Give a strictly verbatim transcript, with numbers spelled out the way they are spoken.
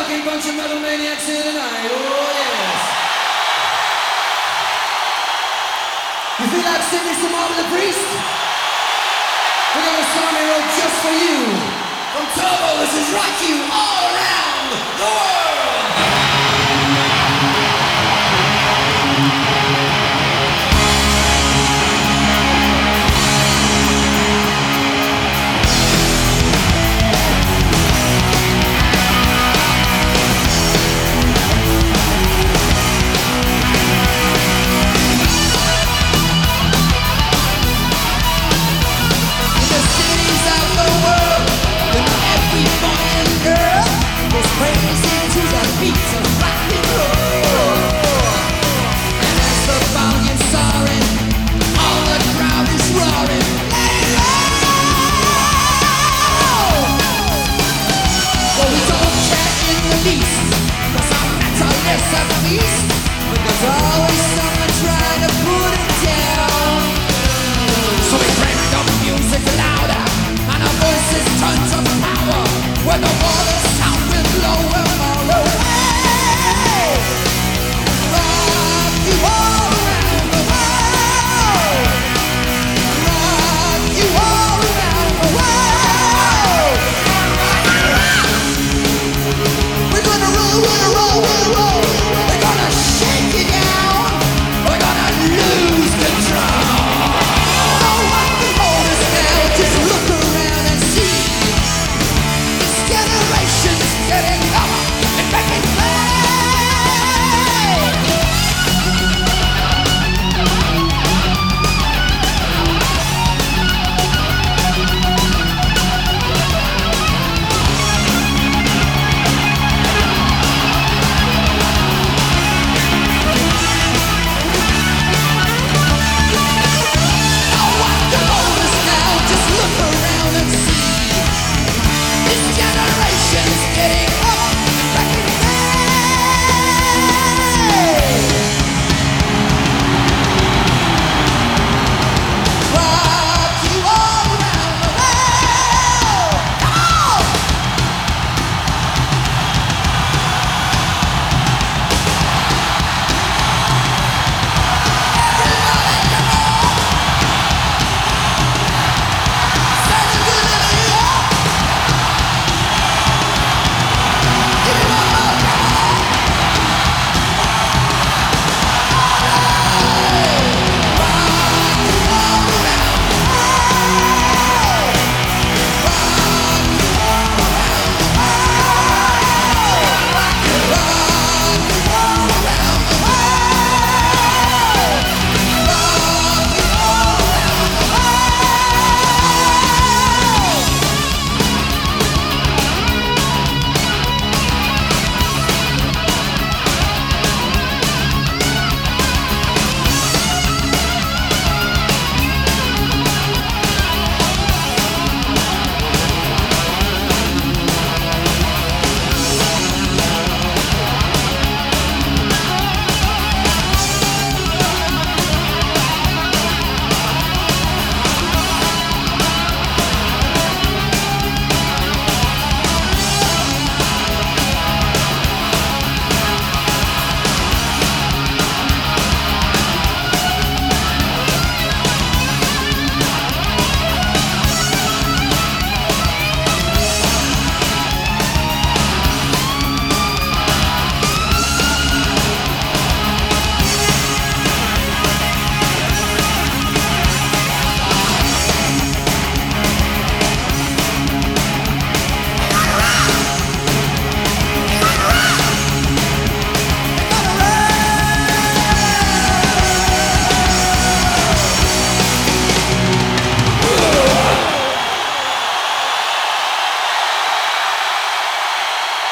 rocking bunch of metal maniacs here tonight. Oh yes. You feel like singing some Marvin the Priest? We got a song we wrote just for you. From Turbo, this is Rock You All Around the World. There's always someone trying to put it down. So we crank the music louder, and our voices tons of power. When the water's